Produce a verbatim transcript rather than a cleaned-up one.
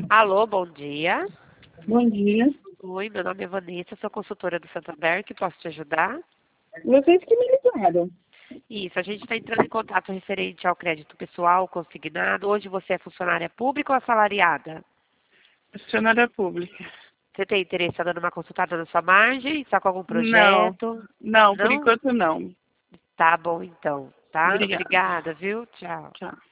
Alô, bom dia. Bom dia. Oi, meu nome é Vanessa, sou consultora do Santander, que posso te ajudar? Vocês que me ligaram. Isso, a gente está entrando em contato referente ao crédito pessoal consignado. Hoje você é funcionária pública ou assalariada? Funcionária pública. Você tem interesse em dar uma consultada na sua margem? Está com algum Não, projeto? não, por Não? enquanto não. Tá bom então, tá? Obrigada. Obrigada, viu? Tchau. Tchau.